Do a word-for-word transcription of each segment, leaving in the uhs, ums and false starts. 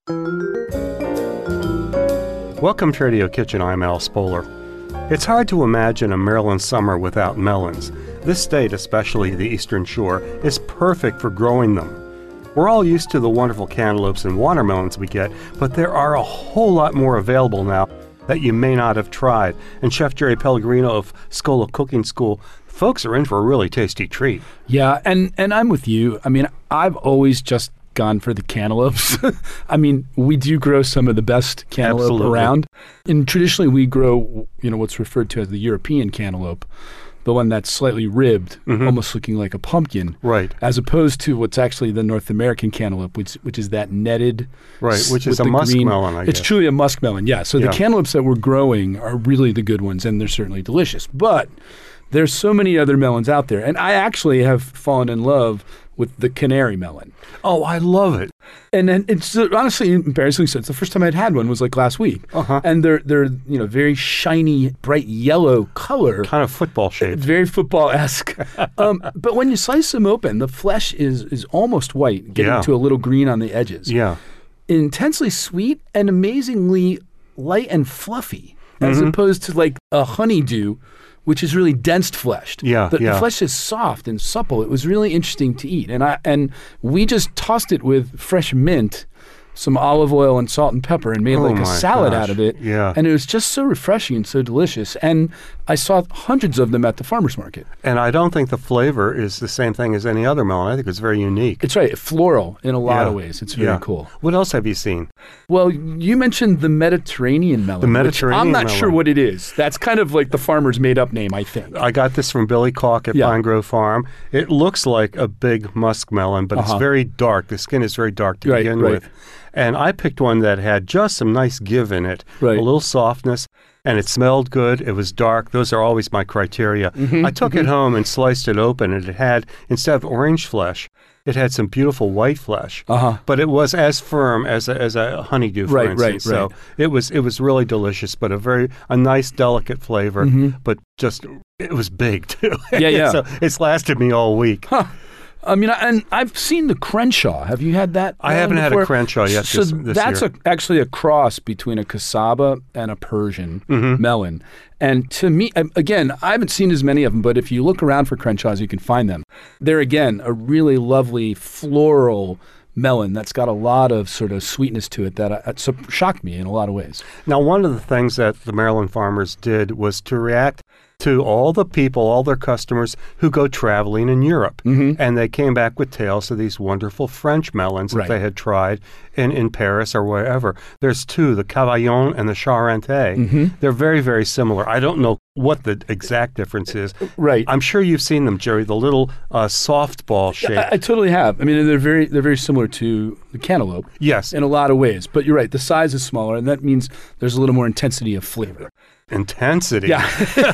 Welcome to Radio Kitchen, I'm Al Spoler. It's hard to imagine a Maryland summer without melons. This state, especially the Eastern Shore, is perfect for growing them. We're all used to the wonderful cantaloupes and watermelons we get, but there are a whole lot more available now that you may not have tried. And Chef Jerry Pellegrino of Scola Cooking School, folks are in for a really tasty treat. Yeah, and, and I'm with you. I mean, I've always just gone for the cantaloupes. I mean, we do grow some of the best cantaloupe Absolutely. around. And traditionally we grow, you know, what's referred to as the European cantaloupe, the one that's slightly ribbed, Mhm. almost looking like a pumpkin. Right. As opposed to what's actually the North American cantaloupe, which which is that netted. Right, s- which with is a the green- muskmelon, I It's guess. truly a muskmelon, yeah. So Yeah. the cantaloupes that we're growing are really the good ones, and they're certainly delicious. But there's so many other melons out there, and I actually have fallen in love with the canary melon. Oh, I love it. And then it's uh, honestly embarrassing. So it's the first time I'd had one was like last week, Uh-huh. and they're they're you know very shiny, bright yellow color, Kind of football shaped. very football esque. um, but when you slice them open, the flesh is is almost white, getting Yeah. to a little green on the edges. Yeah. Intensely sweet and amazingly light and fluffy, as Mhm. opposed to like a honeydew, which is really dense fleshed. Yeah, the, yeah. the flesh is soft and supple. It was really interesting to eat, and I and we just tossed it with fresh mint, some olive oil and salt and pepper, and made Oh like a my salad gosh. out of it. Yeah. and it was just so refreshing and so delicious. And I saw hundreds of them at the farmers market. And I don't think the flavor is the same thing as any other melon. I think it's very unique. It's right, floral in a lot Yeah. of ways. It's very Yeah. cool. What else have you seen? Well, you mentioned the Mediterranean melon. The which Mediterranean I'm not melon. sure what it is. That's kind of like the farmer's made-up name, I think. I got this from Billy Calk at Yeah. Pine Grove Farm. It looks like a big muskmelon, but Uh-huh. it's very dark. The skin is very dark to Right, begin right. with. And I picked one that had just some nice give in it, Right. a little softness, and it smelled good. It was dark. Those are always my criteria. Mm-hmm, I took it home and sliced it open, and it had, instead of orange flesh, it had some beautiful white flesh. Uh-huh. But it was as firm as a, as a honeydew, for Right, right, instance. So right. it was it was really delicious, but a very a nice, delicate flavor. Mhm. But just it was big too. Yeah, yeah. So it's lasted me all week. Huh. I mean, and I've seen the Crenshaw. Have you had that? I melon haven't had a before? Crenshaw yet So this- this that's year. A, actually a cross between a cassava and a Persian Mhm. melon. And to me, um, again, I haven't seen as many of them, but if you look around for Crenshaws, you can find them. They're, again, a really lovely floral melon that's got a lot of sort of sweetness to it that uh, it su- shocked me in a lot of ways. Now, one of the things that the Maryland farmers did was to react to all the people, all their customers who go traveling in Europe. Mhm. And they came back with tales of these wonderful French melons Right. that they had tried in, in Paris or wherever. There's two, the Cavaillon and the Charente. Mhm. They're very, very similar. I don't know what the exact difference is. Right. I'm sure you've seen them, Jerry, the little uh, softball shape. I, I totally have. I mean, they're very they're very similar to the cantaloupe yes, in a lot of ways. But you're right, the size is smaller, and that means there's a little more intensity of flavor. intensity. Yeah.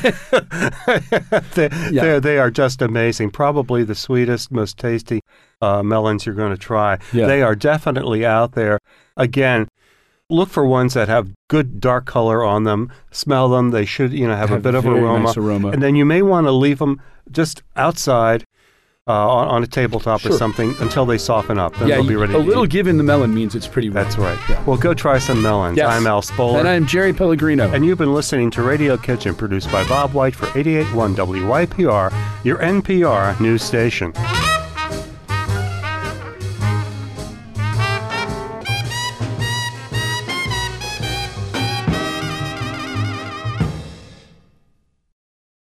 they, Yeah. they're- they are just amazing. Probably the sweetest, most tasty uh, melons you're going to try. Yeah. They are definitely out there. Again, look for ones that have good dark color on them. Smell them. They should, you know, have, a Have bit of very aroma. nice aroma. And then you may want to leave them just outside uh, on, on a tabletop or Sure. something until they soften up. Then yeah, they'll be you- ready a to little eat. give in the melon means it's pretty ripe. That's right. Yeah. Well, go try some melons. Yes. I'm Al Spoler. And I'm Jerry Pellegrino. And you've been listening to Radio Kitchen, produced by Bob White for eighty-eight point one W Y P R, your N P R news station.